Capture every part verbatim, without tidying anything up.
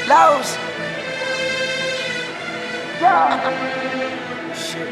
Lowe's. Yeah. Shit.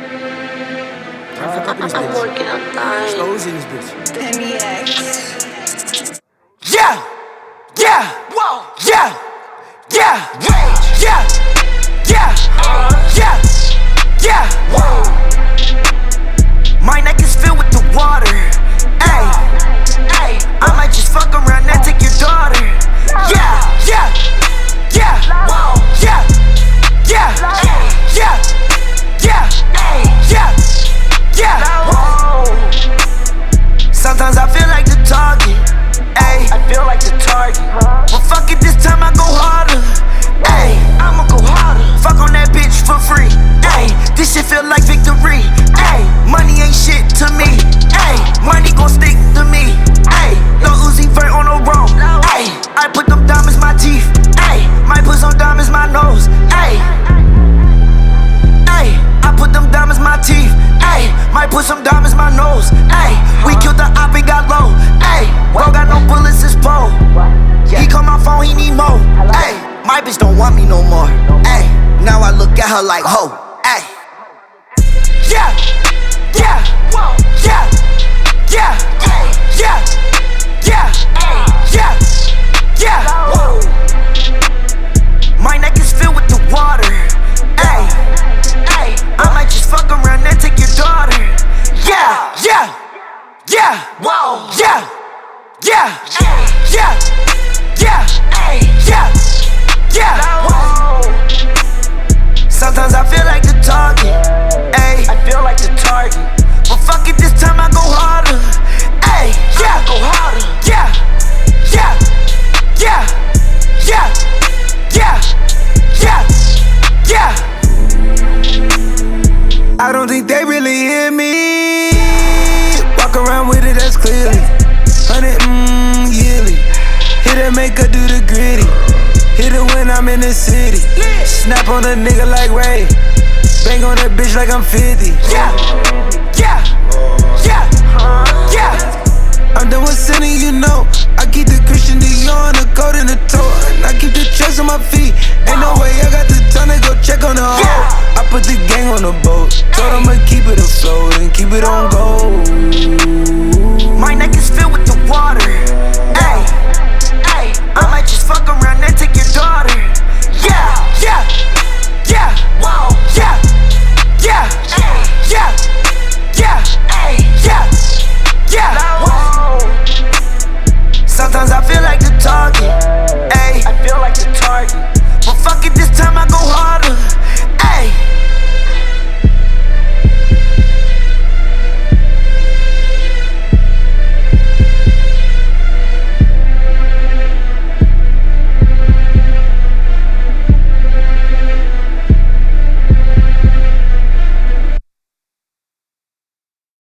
I'm fuck up in this bitch. Slows in this bitch. M E X. Yeah. Yeah. Whoa. Yeah. Yeah. Rage. Yeah. Yeah. Uh. Yeah. Yeah. Whoa. My neck is filled with the water. Ayy. Ayy. I might just fuck around and take your daughter. Yeah. Yeah. Yeah. Whoa. Yeah. Yeah. Yeah. Yeah. Yeah. Yeah. Whoa. Sometimes I feel like the target. Ayy. I feel like the target. But fuck it, this time I go harder. Ayy. I'ma go harder. Fuck on that bitch for free. Ayy. This shit feel like victory. Ayy. Money ain't shit to me. Ayy. Money gon' stick to me. Ayy. No Uzi Vert on the road. Ayy. I put them diamonds my teeth. Ayy. Might put some diamonds my nose. Ayy. Ayy. I put them diamonds my teeth. Ayy. Might put some diamonds my nose. Ayy. We killed the op and got low. Ayy. Bro got no bullets, it's pole. He call my phone, he need more. Ayy. My bitch don't want me no more. Ayy. Now I look at her like ho. Ayy. Yeah. Yeah. Whoa. Yeah. Yeah. Yeah. Yeah. Yeah. Yeah. Whoa. My neck is filled with the water. Ayy. Ayy. I might just fuck around and take your daughter. Yeah. Yeah. Yeah. Whoa. Yeah. Yeah. Yeah. Yeah. Yeah. Yeah. Whoa. Sometimes I feel like the target. Ayy. I feel like the target. But fuck it, this time I go harder. Ayy. Yeah. Go harder. Yeah. Yeah. Yeah. Yeah. Yeah. Yeah. Yeah. I don't think they really hear me. Walk around with it, that's clearly. Hundred mmm yearly. Hit it, make her do the gritty. Hit it when I'm in the city. Snap on a nigga like Ray. Bang on that bitch like I'm fifty. Yeah. Yeah. Yeah. Yeah. I'm done with sinning, you know. I keep the Christian Dior on the coat and the toe. And I keep the chucks on my feet. Ain't no way I got the time to go check on the hoe. I put the gang on the boat. Told I'ma keep it afloat and keep it on go. My neck is filled with the water. Ayy. Ayy. I might just fuck around and take your daughter. Yeah. Yeah. Yeah. Whoa. Yeah. Yeah. Yeah. Yeah. Yeah. Yeah. Whoa. Sometimes I feel like the target.